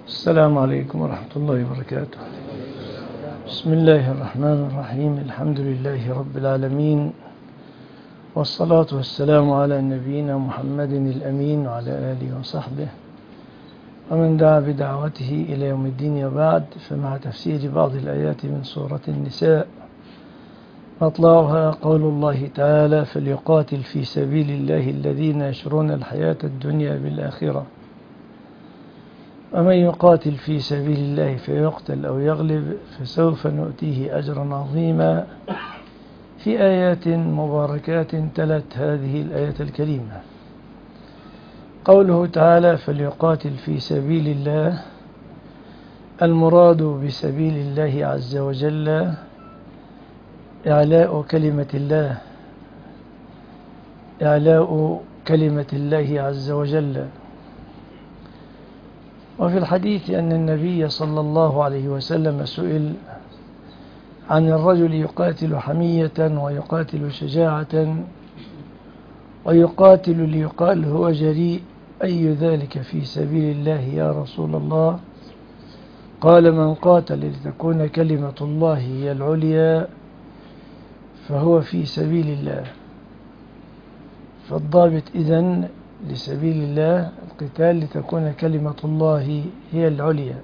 السلام عليكم ورحمة الله وبركاته. بسم الله الرحمن الرحيم. الحمد لله رب العالمين، والصلاة والسلام على نبينا محمد الأمين وعلى آله وصحبه ومن دعا بدعوته إلى يوم الدين. وبعد، فمع تفسير بعض الآيات من سورة النساء مطلعها قول الله تعالى: فليقاتل في سبيل الله الذين يشرون الحياة الدنيا بالآخرة، ومن يقاتل في سبيل الله فيقتل أو يغلب فسوف نؤتيه أجرا عظيما. في آيات مباركات تلت هذه الآية الكريمة. قوله تعالى: فليقاتل في سبيل الله، المراد بسبيل الله عز وجل إعلاء كلمة الله، إعلاء كلمة الله عز وجل. وفي الحديث أن النبي صلى الله عليه وسلم سئل عن الرجل يقاتل حمية ويقاتل شجاعة ويقاتل ليقال هو جريء، أي ذلك في سبيل الله يا رسول الله؟ قال: من قاتل لتكون كلمة الله هي العليا فهو في سبيل الله. فالضابط إذن لسبيل الله القتال لتكون كلمة الله هي العليا،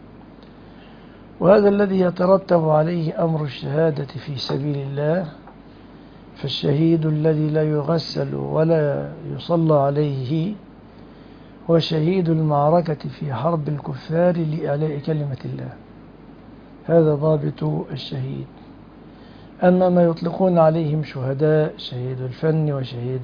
وهذا الذي يترتب عليه أمر الشهادة في سبيل الله. فالشهيد الذي لا يغسل ولا يصلى عليه هو شهيد المعركة في حرب الكفار لإعلاء كلمة الله، هذا ضابط الشهيد. أما ما يطلقون عليهم شهداء، شهيد الفن وشهيد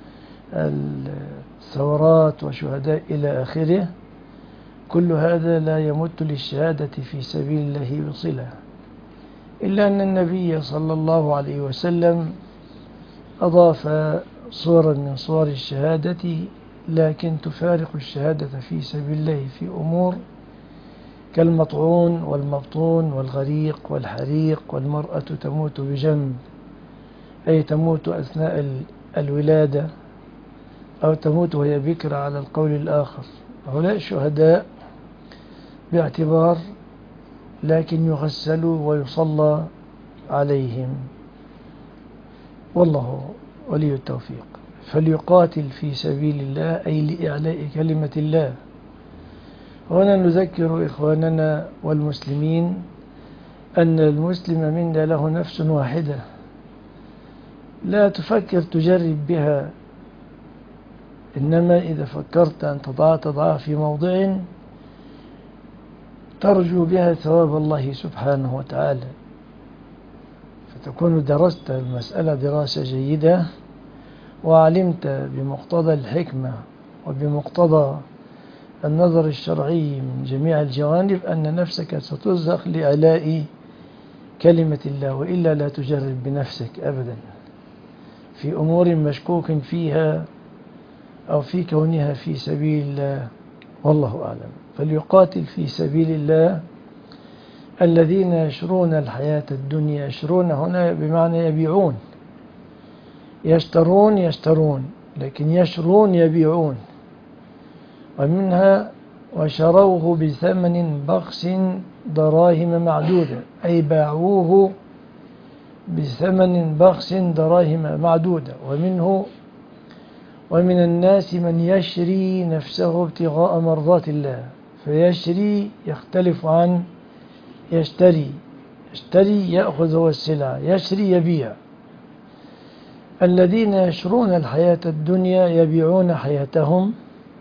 الثورات وشهداء إلى آخره، كل هذا لا يمت للشهادة في سبيل الله بصلة، إلا أن النبي صلى الله عليه وسلم أضاف صورا من صور الشهادة لكن تفارق الشهادة في سبيل الله في أمور كالمطعون والمبطون والغريق والحريق، والمرأة تموت بجنب، أي تموت أثناء الولادة أو تموت وهي بكرة على القول الآخر. هؤلاء شهداء باعتبار، لكن يغسلوا ويصلى عليهم، والله ولي التوفيق. فليقاتل في سبيل الله أي لإعلاء كلمة الله. هنا نذكر إخواننا والمسلمين أن المسلم منا له نفس واحدة، لا تفكر تجرب بها، إنما إذا فكرت أن تضعها في موضع ترجو بها ثواب الله سبحانه وتعالى، فتكون درست المسألة دراسة جيدة وعلمت بمقتضى الحكمة وبمقتضى النظر الشرعي من جميع الجوانب أن نفسك سترزق لإعلاء كلمة الله، وإلا لا تجرب بنفسك أبدا في أمور مشكوك فيها أو في كونها في سبيل الله، والله أعلم. فليقاتل في سبيل الله الذين يشرون الحياة الدنيا. يشرون هنا بمعنى يبيعون، يشترون لكن يشرون يبيعون. ومنها وشروه بثمن بخس دراهم معدودة، أي باعوه بثمن بخس دراهم معدودة. ومن الناس من يشري نفسه ابتغاء مرضات الله. فيشري يختلف عن يشتري. يشتري يأخذ هو السلعة، يشري يبيع. الذين يشرون الحياة الدنيا يبيعون حياتهم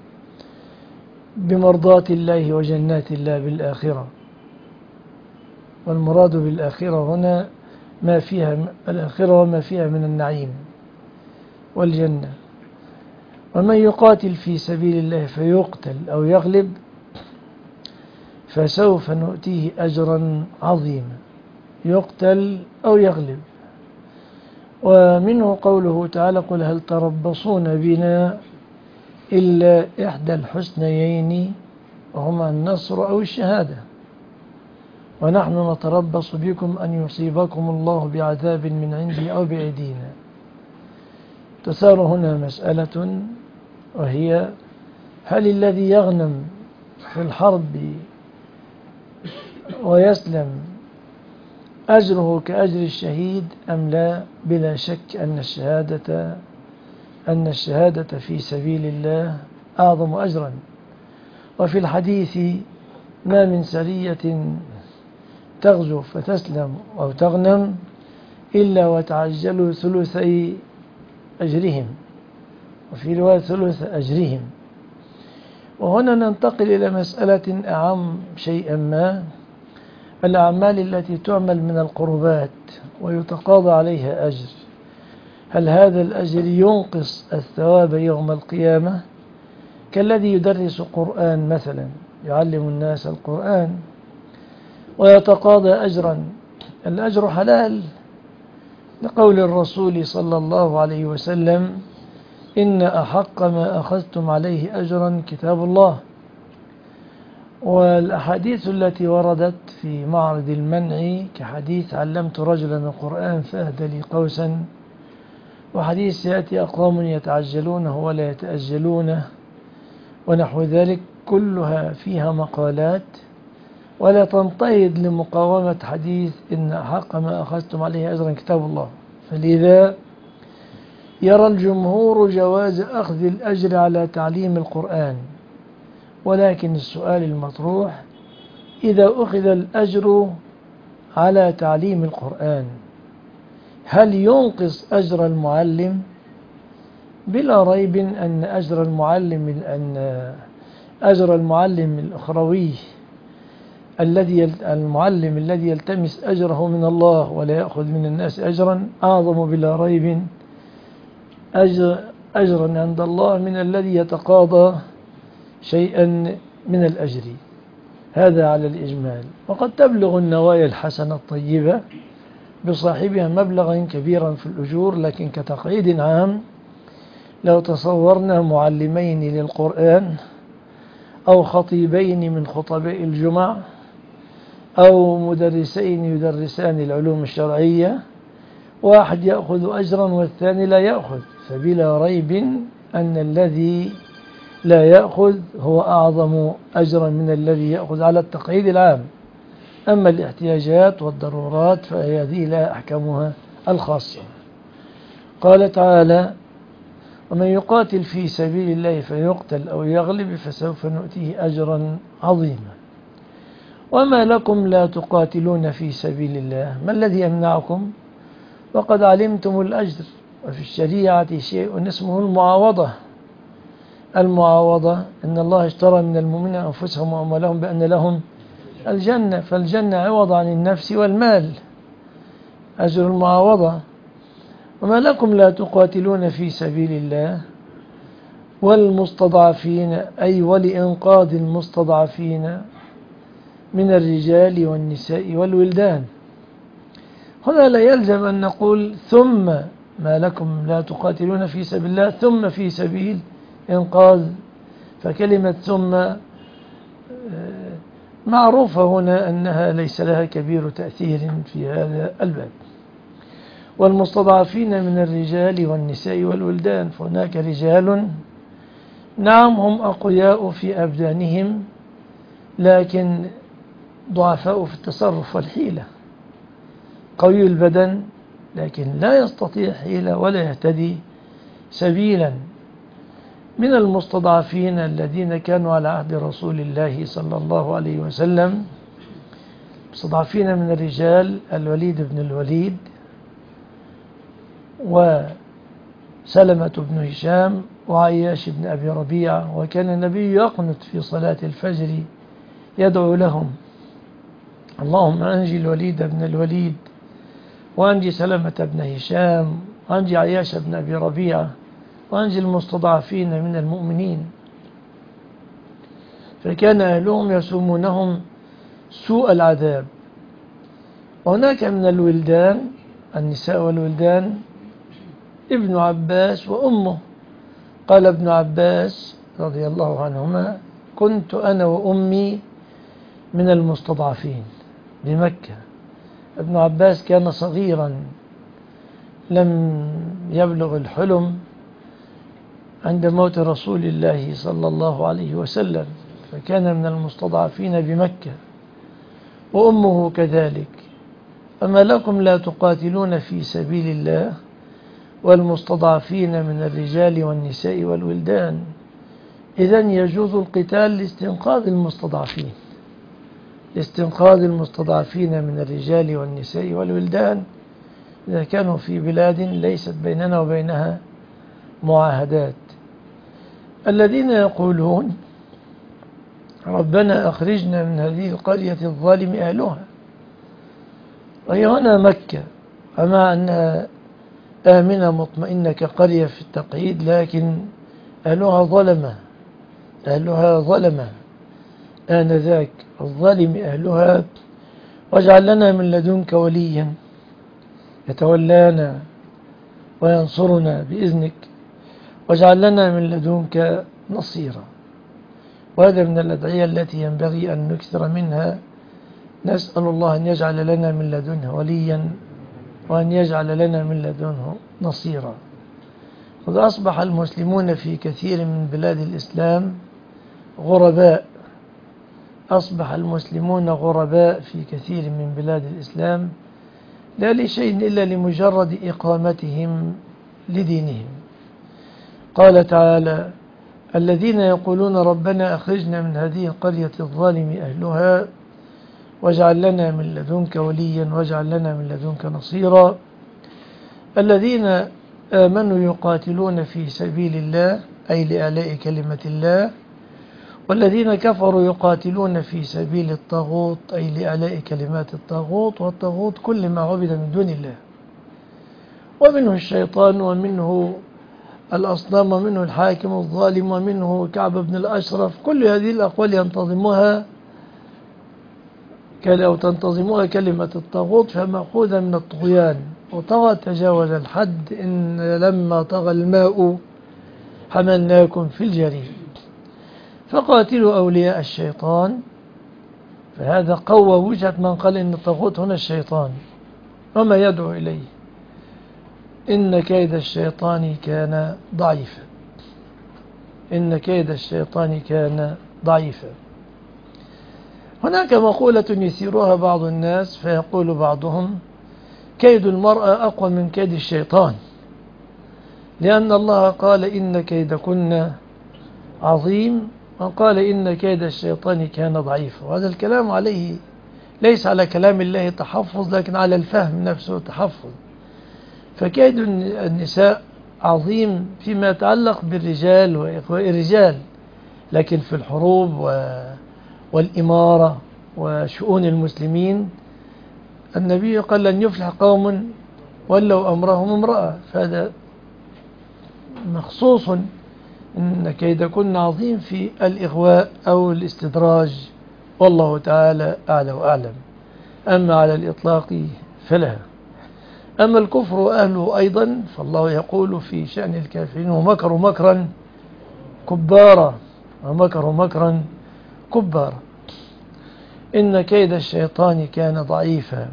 بمرضات الله وجنات الله بالآخرة. والمراد بالآخرة هنا ما فيها الآخرة وما فيها من النعيم والجنة. ومن يقاتل في سبيل الله فيقتل أو يغلب فسوف نؤتيه أجرا عظيما. يقتل أو يغلب. ومنه قوله تعالى: قل هل تربصون بنا إلا إحدى الحسنيين وهما النصر أو الشهادة، ونحن نتربص بكم أن يصيبكم الله بعذاب من عنده أو بأيدينا. تثار هنا مسألة، وهي: هل الذي يغنم في الحرب ويسلم أجره كأجر الشهيد أم لا؟ بلا شك أن الشهادة في سبيل الله أعظم أجرا. وفي الحديث: ما من سرية تغزو فتسلم أو تغنم إلا وتعجلوا ثلثي أجرهم، وفي رواية ثلث أجرهم. وهنا ننتقل إلى مسألة أعم شيئا ما: الأعمال التي تعمل من القربات ويتقاضى عليها أجر، هل هذا الأجر ينقص الثواب يوم القيامة؟ كالذي يدرس قرآن مثلا، يعلم الناس القرآن ويتقاضى أجرا، الأجر حلال لقول الرسول صلى الله عليه وسلم: إن أحق ما أخذتم عليه أجرا كتاب الله. والأحاديث التي وردت في معرض المنع كحديث: علمت رجلا القرآن فأهدى لي قوسا، وحديث: يأتي أقوام يتعجلونه ولا يتأجلونه، ونحو ذلك، كلها فيها مقالات ولا تنتهض لمقاومة حديث إن أحق ما أخذتم عليه أجرا كتاب الله. فلذا يرى الجمهور جواز أخذ الأجر على تعليم القرآن، ولكن السؤال المطروح: إذا أخذ الأجر على تعليم القرآن هل ينقص أجر المعلم؟ بلا ريب أن أجر المعلم الأخروي المعلم الذي يلتمس أجره من الله ولا يأخذ من الناس أجرا أعظم بلا ريب أجرا عند الله من الذي يتقاضى شيئا من الأجر. هذا على الإجمال. وقد تبلغ النوايا الحسنة الطيبة بصاحبها مبلغا كبيرا في الأجور، لكن كتقعيد عام لو تصورنا معلمين للقرآن أو خطيبين من خطباء الجمع أو مدرسين يدرسان العلوم الشرعية، واحد يأخذ أجرا والثاني لا يأخذ، فبلا ريب أن الذي لا يأخذ هو أعظم أجرا من الذي يأخذ على التقعيد العام. أما الاحتياجات والضرورات فهذه لا أحكمها الخاصة. قال تعالى: ومن يقاتل في سبيل الله فيقتل أو يغلب فسوف نؤتيه أجرا عظيما. وما لكم لا تقاتلون في سبيل الله؟ ما الذي يمنعكم وقد علمتم الأجر؟ وفي الشريعة شيء اسمه المعاوضة إن الله اشترى من المؤمنين أنفسهم وأموالهم بأن لهم الجنة، فالجنة عوض عن النفس والمال، أجر المعاوضة. وما لكم لا تقاتلون في سبيل الله والمستضعفين، أي ولإنقاذ المستضعفين من الرجال والنساء والولدان. هنا لا يلزم أن نقول ثم ما لكم لا تقاتلون في سبيل الله ثم في سبيل إنقاذ، فكلمة ثم معروفة هنا أنها ليس لها كبير تأثير في هذا الباب. والمستضعفين من الرجال والنساء والولدان، فهناك رجال نعم هم أقوياء في أبدانهم لكن ضعفاء في التصرف والحيلة، قوي البدن لكن لا يستطيع حيلة ولا يهتدي سبيلا. من المستضعفين الذين كانوا على عهد رسول الله صلى الله عليه وسلم، مستضعفين من الرجال الوليد بن الوليد وسلمة بن هشام وعياش بن أبي ربيعة. وكان النبي يقنت في صلاة الفجر يدعو لهم: اللهم أنجي الوليد بن الوليد وأنجي سلمة بن هشام وأنجي عياش بن أبي ربيعة وأنجي المستضعفين من المؤمنين. فكان أهلهم يسومونهم سوء العذاب. وهناك من الولدان النساء والولدان ابن عباس وأمه. قال ابن عباس رضي الله عنهما: كنت أنا وأمي من المستضعفين بمكة. ابن عباس كان صغيرا لم يبلغ الحلم عند موت رسول الله صلى الله عليه وسلم، فكان من المستضعفين بمكة، وأمه كذلك. أما لكم لا تقاتلون في سبيل الله والمستضعفين من الرجال والنساء والولدان؟ إذن يجوز القتال لاستنقاذ المستضعفين، لاستنقاذ المستضعفين من الرجال والنساء والولدان إذا كانوا في بلاد ليست بيننا وبينها معاهدات. الذين يقولون ربنا أخرجنا من هذه القرية الظالم أهلها، وهي هنا مكة، أما أنها آمنة مطمئنة كقرية في التقعيد، لكن أهلها ظلمة، أهلها ظلمة آنذاك، الظالم أهلها. واجعل لنا من لدنك وليا يتولانا وينصرنا بإذنك، واجعل لنا من لدنك نصيرا. وهذا من الأدعية التي ينبغي أن نكثر منها، نسأل الله أن يجعل لنا من لدنه وليا وأن يجعل لنا من لدنه نصيرا. قد أصبح المسلمون في كثير من بلاد الإسلام غرباء، أصبح المسلمون غرباء في كثير من بلاد الإسلام، لا لشيء إلا لمجرد إقامتهم لدينهم. قال تعالى: الذين يقولون ربنا أخرجنا من هذه القرية الظالم أهلها واجعل لنا من لدنك وليا واجعل لنا من لدنك نصيرا. الذين آمنوا يقاتلون في سبيل الله أي لإعلاء كلمة الله، والذين كفروا يقاتلون في سبيل الطاغوت أي لإعلاء كلمات الطاغوت، والطاغوت كل ما عبد من دون الله، ومنه الشيطان ومنه الأصنام ومنه الحاكم الظالم ومنه كعب بن الأشرف. كل هذه الأقوال تنتظمها كلمة الطاغوت، فمأخوذة من الطغيان، وطغى تجاوز الحد، إن لما طغى الماء حملناكم في الجريم. فقاتلوا أولياء الشيطان، فهذا قوى وجهة من قال إن الطاغوت هنا الشيطان وما يدعو إليه، إن كيد الشيطان كان ضعيفا، إن كيد الشيطان كان ضعيفا. هناك مقولة يثيرها بعض الناس فيقول بعضهم: كيد المرأة أقوى من كيد الشيطان، لأن الله قال إن كيدكن عظيم، وقال إن كيد الشيطان كان ضعيفا. وهذا الكلام عليه ليس على كلام الله تحفظ، لكن على الفهم نفسه تحفظ. فكيد النساء عظيم فيما يتعلق بالرجال وإخوة الرجال، لكن في الحروب والإمارة وشؤون المسلمين النبي قال: لن يفلح قوم ولوا أمرهم امرأة. فهذا مخصوص إن كيدكن عظيم في الإغواء أو الاستدراج، والله تعالى أعلى وأعلم. أما على الإطلاق فلا. أما الكفر وأهله أيضا فالله يقول في شأن الكافرين: ومكروا مكرا كبارا، ومكروا مكرا كبارا، إن كيد الشيطان كان ضعيفا.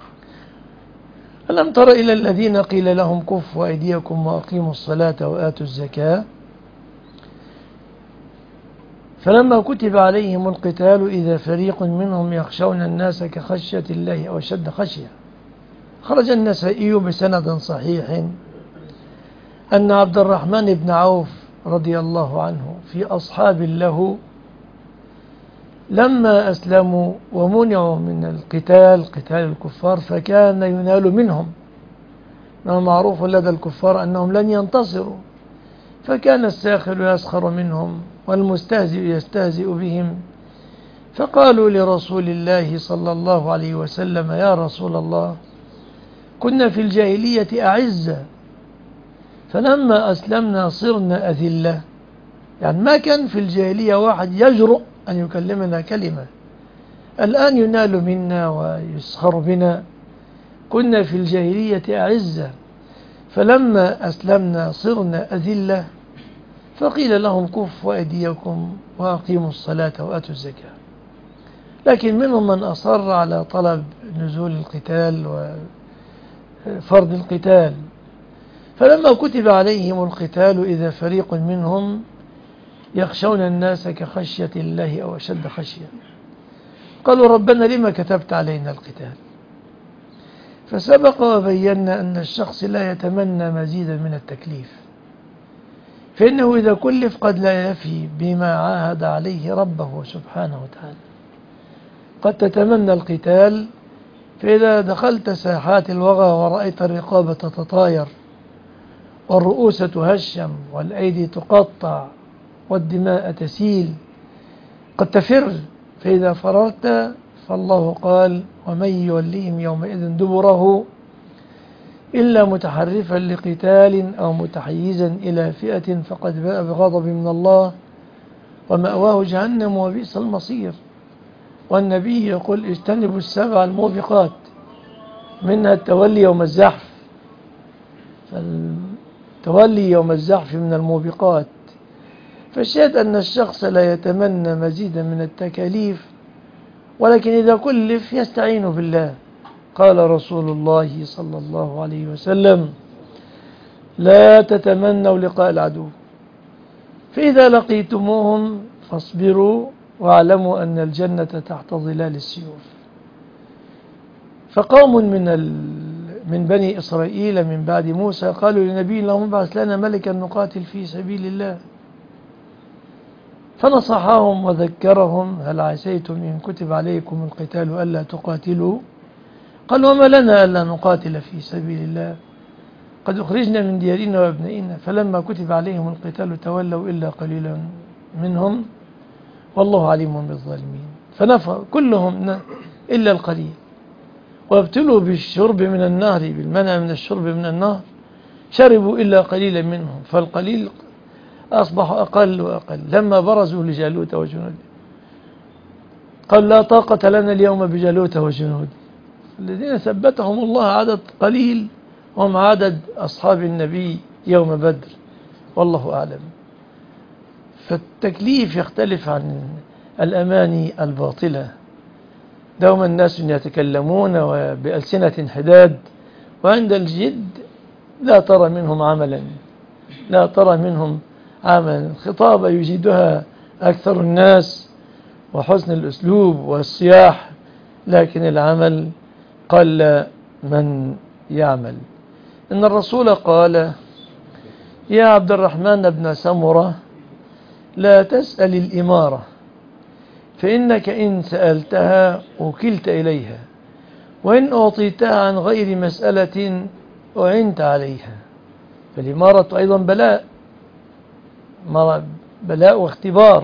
ألم تر إلى الذين قيل لهم كفوا أيديكم وأقيموا الصلاة وآتوا الزكاة فلما كتب عليهم القتال إذا فريق منهم يخشون الناس كخشية الله أو أشد خشية. خرج النسائي بسند صحيح أن عبد الرحمن بن عوف رضي الله عنه في أصحاب له لما أسلموا ومنعوا من قتال الكفار فكان ينال منهم، معروف لدى الكفار أنهم لن ينتصروا، فكان الساخر يسخر منهم والمستهزئ يستهزئ بهم. فقالوا لرسول الله صلى الله عليه وسلم: يا رسول الله، كنا في الجاهلية أعزة، فلما أسلمنا صرنا أذلة. يعني ما كان في الجاهلية واحد يجرؤ أن يكلمنا كلمة، الآن ينال منا ويسخر بنا. كنا في الجاهلية أعزة فلما أسلمنا صرنا أذلة، فقيل لهم: كفوا أيديكم وأقيموا الصلاة وآتوا الزكاة. لكن منهم من أصر على طلب نزول القتال وفرض القتال، فلما كتب عليهم القتال إذا فريق منهم يخشون الناس كخشية الله أو أشد خشية. قالوا ربنا لما كتبت علينا القتال؟ فسبق وبينا أن الشخص لا يتمنى مزيدا من التكليف، فإنه إذا كلف قد لا يفي بما عاهد عليه ربه سبحانه وتعالى. قد تتمنى القتال، فإذا دخلت ساحات الوغى ورأيت الرقاب تتطاير والرؤوس تهشم والأيدي تقطع والدماء تسيل قد تفر، فإذا فررت فالله قال ومن يوليهم يومئذ دبره إلا متحرفا لقتال أو متحيزا إلى فئة فقد باء بغضب من الله ومأواه جهنم وبئس المصير. والنبي يقول اجتنبوا السبع الموبقات، منها التولي يوم الزحف، فالتولي يوم الزحف من الموبقات. فالشاهد أن الشخص لا يتمنى مزيدا من التكاليف، ولكن إذا كلف يستعين بالله. قال رسول الله صلى الله عليه وسلم لا تتمنوا لقاء العدو، فإذا لقيتموهم فاصبروا واعلموا أن الجنة تحت ظلال السيوف. فقوم من بني إسرائيل من بعد موسى قالوا لنبي اللهم ابعث لنا ملكا نقاتل في سبيل الله، فنصحهم وذكرهم هل عسيتم إن كتب عليكم القتال ألا تقاتلوا؟ قال وما لنا ألا نقاتل في سبيل الله قد أخرجنا من ديارنا وابنائنا، فلما كتب عليهم القتال تولوا إلا قليلا منهم والله عليم بالظالمين. فنفر كلهم إلا القليل، وابتلوا بالشرب من النهر، بالمنع من الشرب من النهر، شربوا إلا قليلا منهم، فالقليل أصبح أقل وأقل. لما برزوا لجالوت وجنوده قال لا طاقة لنا اليوم بجالوت وجنوده. الذين ثبتهم الله عدد قليل هم عدد أصحاب النبي يوم بدر، والله أعلم. فالتكليف يختلف عن الأماني الباطلة. دوما الناس يتكلمون بألسنة حداد، وعند الجد لا ترى منهم عملا، لا ترى منهم عملا. خطابة يجيدها أكثر الناس وحسن الأسلوب والصياح، لكن العمل قل من يعمل. إن الرسول قال يا عبد الرحمن بن سمرة لا تسأل الإمارة، فإنك إن سألتها وكلت إليها، وإن أعطيتها عن غير مسألة أعنت عليها. فالإمارة أيضا بلاء واختبار،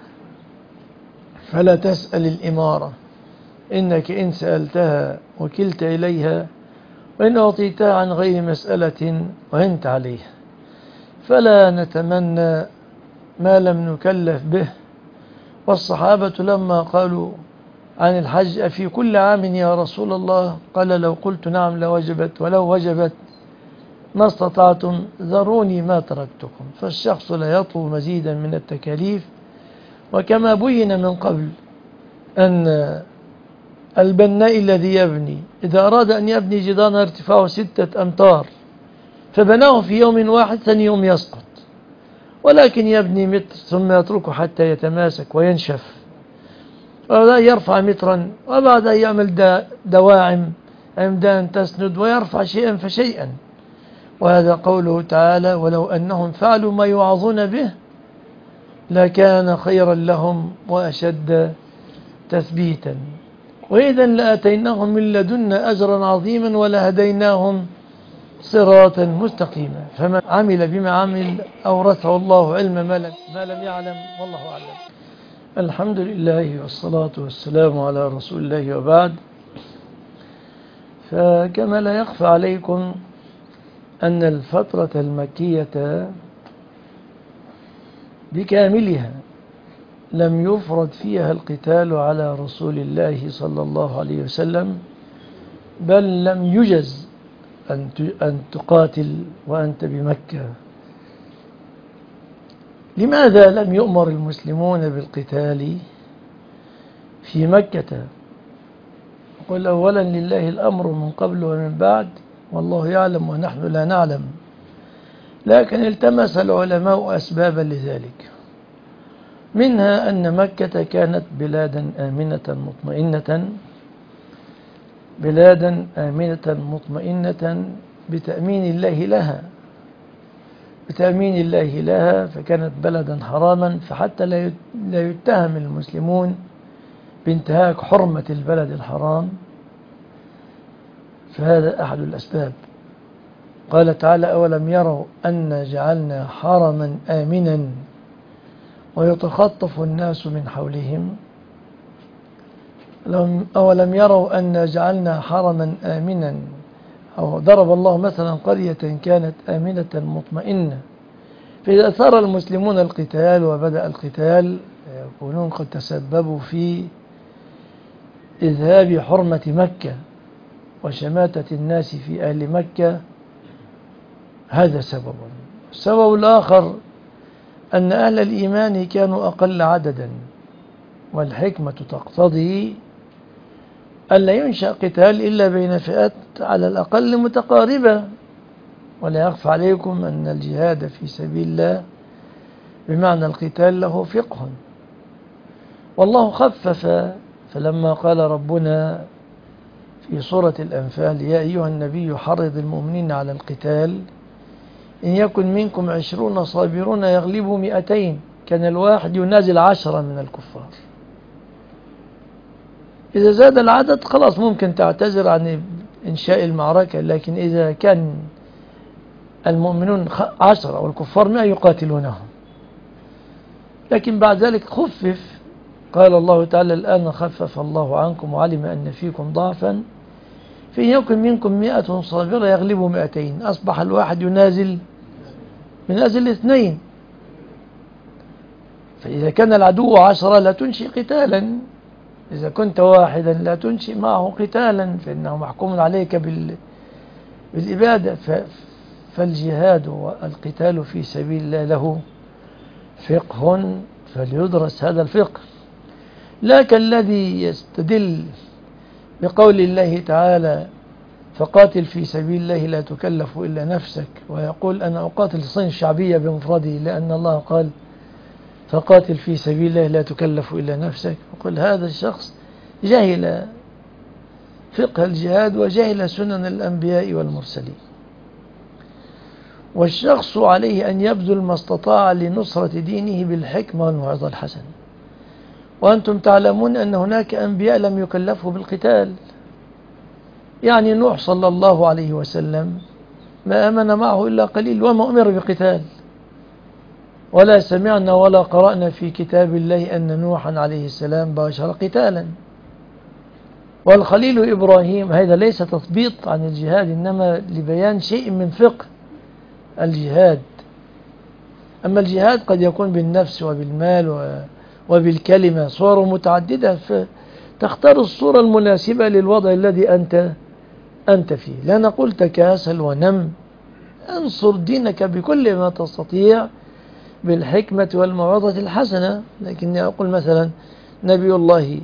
فلا تسأل الإمارة، إنك إن سألتها وكلت إليها، وإن أعطيتها عن غير مسألة أعنت عليها. فلا نتمنى ما لم نكلف به. والصحابة لما قالوا عن الحج أفي كل عام يا رسول الله؟ قال لو قلت نعم لوجبت، ولو وجبت ما استطعتم ذروني ما تركتكم. فالشخص لا يطلب مزيدا من التكاليف. وكما بين من قبل أن البناء الذي يبني إذا أراد أن يبني جدارا ارتفاعه 6 أمتار فبناه في يوم واحد، ثاني يوم يسقط، ولكن يبني متر ثم يتركه حتى يتماسك وينشف، ولا يرفع مترا، وبعد يعمل دواعم عمدان تسند ويرفع شيئا فشيئا. وهذا قوله تعالى ولو أنهم فعلوا ما يوعظون به لكان خيرا لهم وأشد تثبيتا، وإذا لآتيناهم من لدنا أجرا عظيما ولهديناهم صراطا مستقيما. فمن عمل بما عمل أورثه الله علم ما لم يعلم، والله أعلم. الحمد لله والصلاة والسلام على رسول الله، وبعد. فكما لا يخفى عليكم أن الفترة المكية بكاملها لم يفرض فيها القتال على رسول الله صلى الله عليه وسلم، بل لم يجز أن تقاتل وأنت بمكة. لماذا لم يؤمر المسلمون بالقتال في مكة؟ قل أولا لله الأمر من قبل ومن بعد، والله يعلم ونحن لا نعلم، لكن التمس العلماء أسبابا لذلك. منها أن مكة كانت بلادا آمنة مطمئنة بتأمين الله لها، فكانت بلدا حراما، فحتى لا يتهم المسلمون بانتهاك حرمة البلد الحرام، فهذا أحد الأسباب. قال تعالى: أولم يروا أن جعلنا حرما آمنا ويتخطف الناس من حولهم. أولم يروا أن جعلنا حرما آمنا، أو ضرب الله مثلا قرية كانت آمنة مطمئنة، فإذا أثار المسلمون القتال وبدأ القتال يكونون قد تسببوا في إذهاب حرمة مكة وشماتة الناس في أهل مكة. هذا سبب. السبب الآخر أن أهل الإيمان كانوا أقل عددا، والحكمة تقتضي ألا ينشأ قتال إلا بين فئات على الأقل متقاربة. ولا يخفى عليكم أن الجهاد في سبيل الله بمعنى القتال له فقه، والله خفف. فلما قال ربنا في سورة الأنفال: يا أيها النبي حرض المؤمنين على القتال إن يكن منكم 20 صابرون يغلبوا 200، كان الواحد ينازل 10 من الكفار. إذا زاد العدد خلاص ممكن تعتذر عن إنشاء المعركة، لكن إذا كان المؤمنون 10 والكفار 100 يقاتلونهم. لكن بعد ذلك خفف، قال الله تعالى: الآن خفف الله عنكم وعلم أن فيكم ضعفا فإن يكن منكم 100 صابرة يغلبوا 200. أصبح الواحد ينازل 2. فإذا كان العدو 10 لا تنشئ قتالا، إذا كنت واحدا لا تنشئ معه قتالا، فإنه محكوم عليك بالإبادة. فالجهاد والقتال في سبيل الله له فقه، فليدرس هذا الفقه. لا كالذي يستدل بقول الله تعالى: فقاتل في سبيل الله لا تكلف إلا نفسك، ويقول: أنا أقاتل الصين الشعبية بمفرده، لأن الله قال: فقاتل في سبيل الله لا تكلف إلا نفسك. وقل هذا الشخص جهل فقه الجهاد وجهل سنن الأنبياء والمرسلين. والشخص عليه أن يبذل ما استطاع لنصرة دينه بالحكمة والموعظة الحسنة. وأنتم تعلمون أن هناك أنبياء لم يكلفوا بالقتال، يعني نوح صلى الله عليه وسلم ما آمن معه إلا قليل وما أمر بقتال، ولا سمعنا ولا قرأنا في كتاب الله أن نوحا عليه السلام باشر قتالا. والخليل إبراهيم، هذا ليس تثبيط عن الجهاد، إنما لبيان شيء من فقه الجهاد. أما الجهاد قد يكون بالنفس وبالمال وبالكلمة، صور متعددة، فتختار الصورة المناسبة للوضع الذي أنت فيه. لا نقول تكاسل ونم، انصر دينك بكل ما تستطيع بالحكمة والموعظة الحسنة. لكني أقول مثلا نبي الله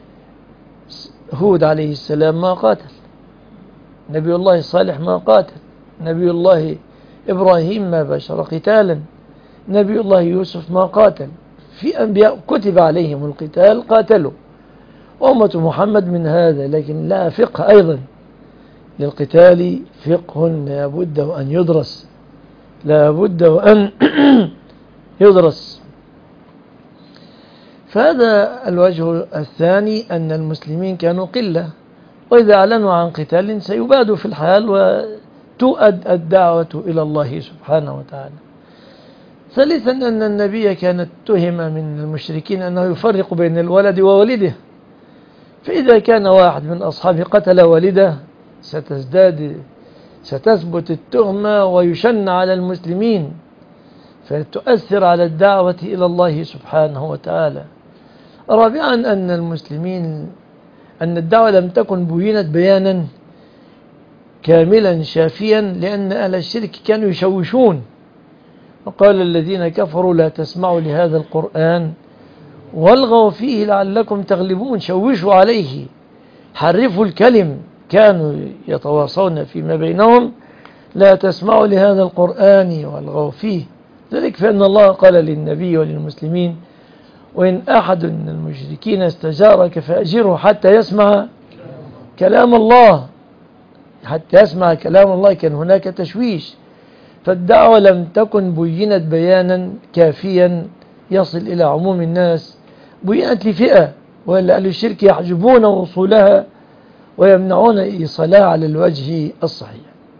هود عليه السلام ما قاتل، نبي الله صالح ما قاتل، نبي الله إبراهيم ما باشر قتالا، نبي الله يوسف ما قاتل. في أنبياء كتب عليهم القتال قاتلوا، أمة محمد من هذا، لكن لا فقه أيضا للقتال، فقه لا بد وأن يدرس، لا بد وأن يدرس. فهذا الوجه الثاني، أن المسلمين كانوا قلة، وإذا أعلنوا عن قتال سيبادوا في الحال وتؤد الدعوة إلى الله سبحانه وتعالى. ثالثا أن النبي كانت تهم من المشركين أنه يفرق بين الولد ووالده، فإذا كان واحد من أصحابه قتل والده ستثبت التهمة ويشن على المسلمين، فتؤثر على الدعوة إلى الله سبحانه وتعالى. رابعا أن الدعوة لم تكن بينت بيانا كاملا شافيا، لأن أهل الشرك كانوا يشوشون. وقال الذين كفروا لا تسمعوا لهذا القرآن والغوا فيه لعلكم تغلبون، شوشوا عليه، حرفوا الكلم، كانوا يتواصون فيما بينهم: لا تسمعوا لهذا القرآن والغوا فيه. ذلك فإن الله قال للنبي وللمسلمين: وإن أحد من المشركين استجارك فأجره حتى يسمع كلام الله. حتى يسمع كلام الله، كان هناك تشويش، فالدعوة لم تكن بينت بيانا كافيا يصل إلى عموم الناس، بينت لفئة، وإلا أهل الشرك يحجبون وصولها ويمنعون إيصالها على الوجه الصحيح.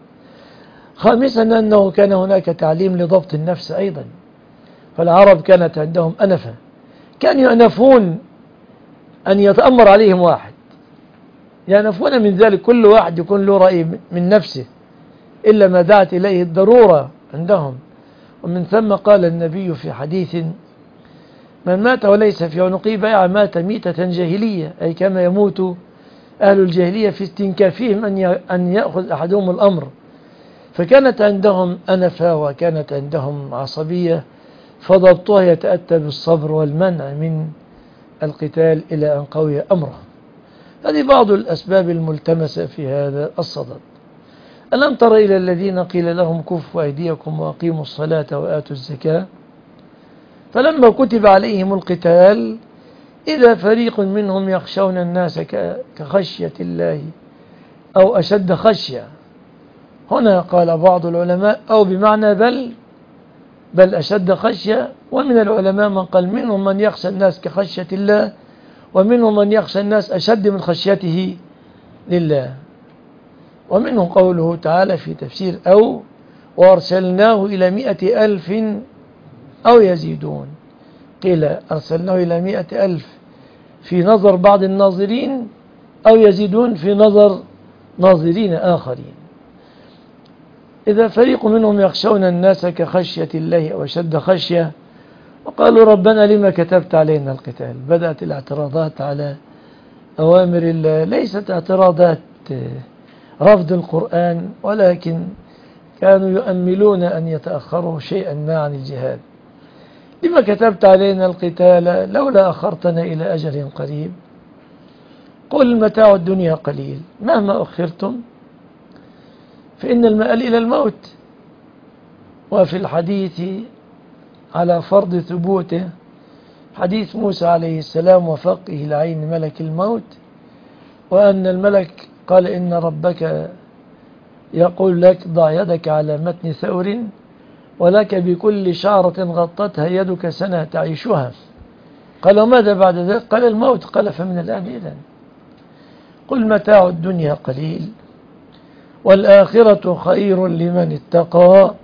خامسا أنه كان هناك تعليم لضبط النفس أيضا، فالعرب كانت عندهم أنفة، كانوا يأنفون أن يتأمر عليهم واحد، يأنفون من ذلك كل واحد يكون له رأي من نفسه إلا ما دعت إليه الضرورة عندهم. ومن ثم قال النبي في حديث: من مات وليس في عنقه بيعة مات ميتة جاهلية، أي كما يموت أهل الجاهلية في استنكافهم أن يأخذ أحدهم الأمر. فكانت عندهم أنفة وكانت عندهم عصبية، فضبطها يتأتى بالصبر والمنع من القتال إلى أن قوي أمره. هذه بعض الأسباب الملتمسة في هذا الصدد. ألم تر إلى الذين قيل لهم كفوا أيديكم وأقيموا الصلاة وآتوا الزكاة فلما كتب عليهم القتال إذا فريق منهم يخشون الناس كخشية الله أو أشد خشية. هنا قال بعض العلماء أو بمعنى بل أشد خشية، ومن العلماء من قال منهم من يخشى الناس كخشية الله ومنهم من يخشى الناس أشد من خشيته لله. ومنه قوله تعالى في تفسير أو وأرسلناه إلى 100,000 أو يزيدون، قيل أرسلناه إلى 100,000 في نظر بعض الناظرين أو يزيدون في نظر ناظرين آخرين. إذا فريق منهم يخشون الناس كخشية الله أو أشد خشية وقالوا ربنا لما كتبت علينا القتال. بدأت الاعتراضات على أوامر الله، ليست اعتراضات رفض القرآن، ولكن كانوا يؤملون أن يتأخروا شيئا ما عن الجهاد. لما كتبت علينا القتال لولا أخرتنا إلى أجل قريب قل متاع الدنيا قليل مهما أخرتم فإن المآل إلى الموت. وفي الحديث على فرض ثبوته حديث موسى عليه السلام وفقه العين ملك الموت، وأن الملك قال إن ربك يقول لك ضع يدك على متن ثور ولك بكل شعرة غطتها يدك سنة تعيشها. قال وماذا بعد ذلك؟ قال الموت. قال فمن الآن إذن قل متاع الدنيا قليل والآخرة خير لمن اتقى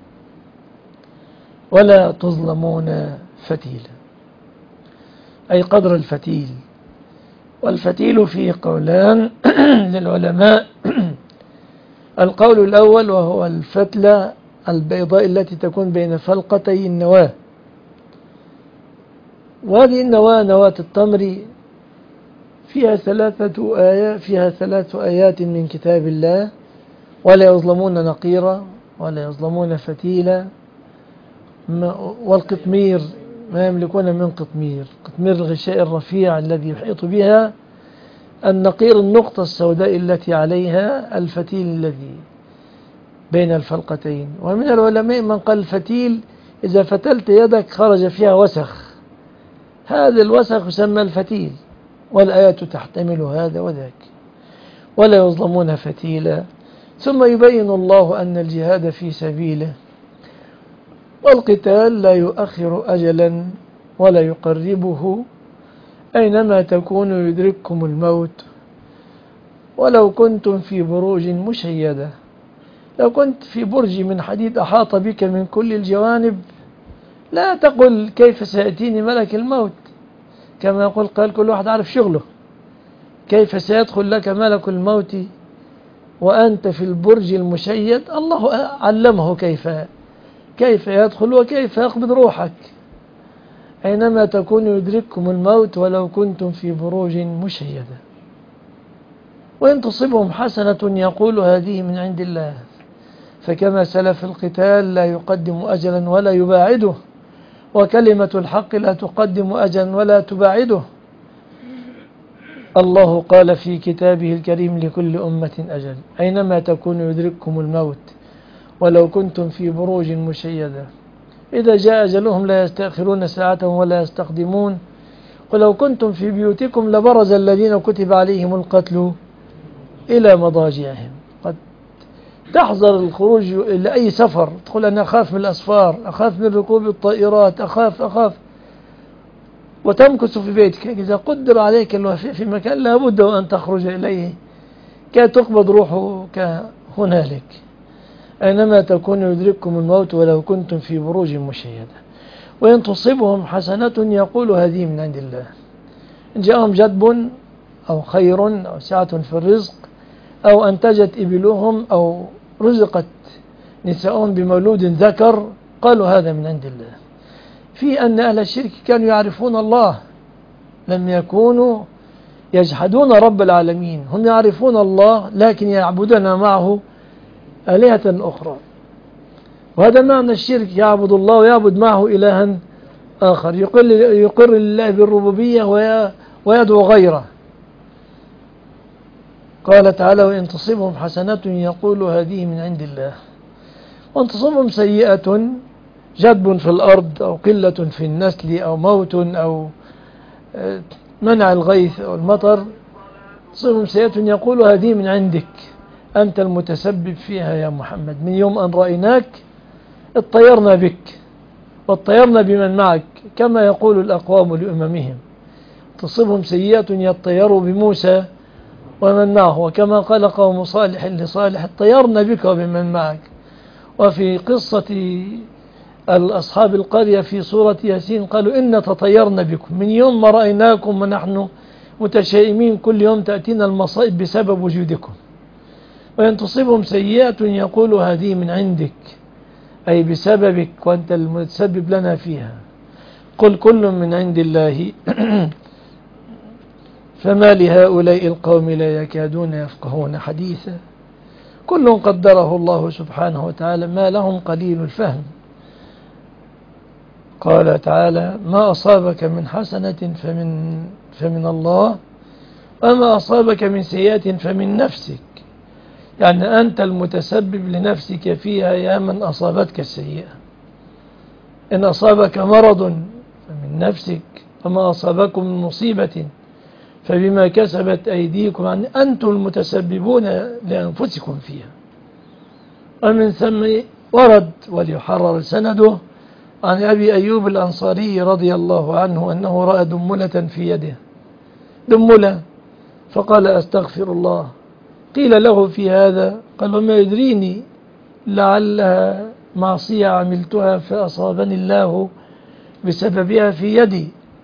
ولا تظلمون فتيلا، أي قدر الفتيل. والفتيل فيه قولان للعلماء. القول الأول وهو الفتلة البيضاء التي تكون بين فلقتي النواة، وهذه النواة نواة التمر فيها 3 آيات من كتاب الله: ولا يظلمون نقيرا ولا يظلمون فتيلا. والقطمير ما يملكون من قطمير، قطمير الغشاء الرفيع الذي يحيط بها، النقير النقطة السوداء التي عليها، الفتيل الذي بين الفلقتين. ومن العلماء من قال الفتيل إذا فتلت يدك خرج فيها وسخ، هذا الوسخ يسمى الفتيل، والآيات تحتمل هذا وذاك. ولا يظلمون فتيلا. ثم يبين الله أن الجهاد في سبيله والقتال لا يؤخر أجلا ولا يقربه، أينما تكونوا يدرككم الموت ولو كنتم في بروج مشيدة. لو كنت في برج من حديد أحاط بك من كل الجوانب لا تقل كيف سيأتيني ملك الموت، كما يقول قال كل واحد عارف شغله. كيف سيدخل لك ملك الموت وأنت في البرج المشيد؟ الله علمه كيف يدخل وكيف يقبض روحك. أينما تكون يدرككم الموت ولو كنتم في بروج مشيدة. وإن تصبهم حسنة يقول هذه من عند الله، فكما سلف القتال لا يقدم أجلا ولا يباعده، وكلمة الحق لا تقدم أجلا ولا تباعده. الله قال في كتابه الكريم لكل أمة أجل، أينما تكون يدرككم الموت ولو كنتم في بروج مشيدة. إذا جاء أجلهم لا يستأخرون ساعة ولا يستقدمون. قل لو كنتم في بيوتكم لبرز الذين كتب عليهم القتل إلى مضاجعهم. قد تحذر الخروج لأي سفر، تقول أنا أخاف من الأسفار، أخاف من ركوب الطائرات، أخاف وتمكث في بيتك. إذا قدر عليك الوفاة في مكان لابد أن تخرج إليه كي تقبض روحك هنالك. أينما تكون يدرككم الموت ولو كنتم في بروج مشيدة. وإن تصبهم حسنة يقول هذه من عند الله. إن جاءهم جدب أو خير أو سعة في الرزق أو أنتجت إبلهم أو رزقت نساءهم بمولود ذكر قالوا هذا من عند الله. في أن أهل الشرك كانوا يعرفون الله، لم يكونوا يجحدون رب العالمين، هم يعرفون الله لكن يعبدون معه آلهة أخرى. وهذا معنى الشرك، يعبد الله ويعبد معه إلها آخر، يقر لله بالربوبية ويدعو غيره. قال تعالى وإن تصبهم حسنة يقول هذه من عند الله وإن تصبهم سيئة جدب في الأرض أو قلة في النسل أو موت أو منع الغيث أو المطر، تصبهم سيئة يقول هذه من عندك، أنت المتسبب فيها يا محمد، من يوم أن رأيناك اطيرنا بك واطيرنا بمن معك، كما يقول الأقوام لأممهم. تصبهم سيئة يطيروا بموسى ومن معه، وكما قال قوم صالح لصالح اطيرنا بك وبمن معك. وفي قصة أصحاب القرية في سورة ياسين قالوا إن تطيرنا بكم من يوم ما رأيناكم ونحن متشائمين، كل يوم تأتينا المصائب بسبب وجودكم. وإن تصيبهم سيئة يقول هذه من عندك، أي بسببك وأنت المتسبب لنا فيها. قل كل من عند الله فما لهؤلاء القوم لا يكادون يفقهون حديثا. كل قدره الله سبحانه وتعالى، ما لهم قليل الفهم. قال تعالى ما أصابك من حسنة فمن الله وما أصابك من سيئة فمن نفسك، يعني أنت المتسبب لنفسك فيها يا من أصابتك السيئة. إن أصابك مرض فمن نفسك وما أصابكم من مصيبة فبما كسبت أيديكم، يعني أنتم المتسببون لأنفسكم فيها. ومن ثم ورد وليحرر سنده عن أبي أيوب الأنصاري رضي الله عنه أنه رأى دملة في يده، دملة، فقال أستغفر الله. قيل له في هذا قال وما يدريني لعلها معصية عملتها فأصابني الله بسببها في يدي.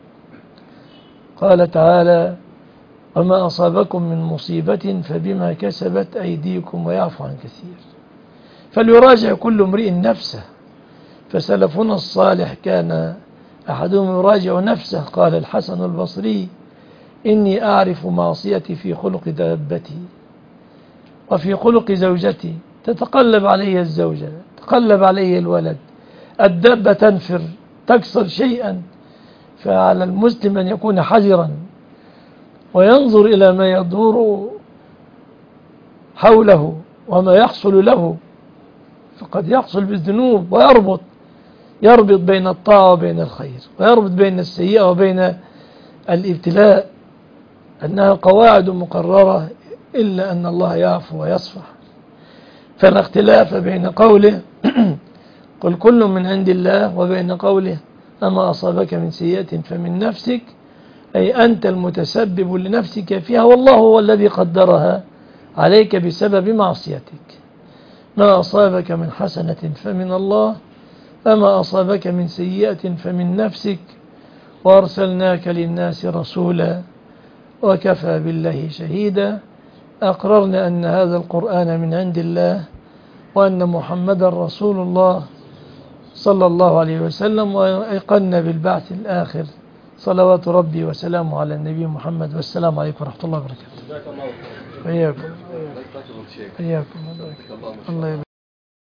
قال تعالى وما أصابكم من مصيبة فبما كسبت أيديكم ويعفو عن كثير. فليراجع كل امرئ نفسه، فسلفنا الصالح كان أحدهم يراجع نفسه. قال الحسن البصري إني أعرف معصيتي في خلق دابتي وفي خلق زوجتي، تتقلب علي الزوجة، تقلب علي الولد، الدابة تنفر تكسر شيئا. فعلى المسلم أن يكون حذرا وينظر إلى ما يدور حوله وما يحصل له، فقد يحصل بالذنوب، يربط بين الطاعة وبين الخير، ويربط بين السيئة وبين الابتلاء، أنها قواعد مقررة إلا أن الله يعفو ويصفح. فلا اختلاف بين قوله قل كل من عند الله وبين قوله أما أصابك من سيئة فمن نفسك، أي أنت المتسبب لنفسك فيها، والله هو الذي قدرها عليك بسبب معصيتك. ما أصابك من حسنة فمن الله أما أصابك من سيئة فمن نفسك وأرسلناك للناس رسولا وكفى بالله شهيدا. أقررنا أن هذا القرآن من عند الله وأن محمدا رسول الله صلى الله عليه وسلم، وأيقنا بالبعث الآخر. صلوات ربي وسلامه على النبي محمد، والسلام عليكم ورحمة الله وبركاته. وإياكم الله يبارك.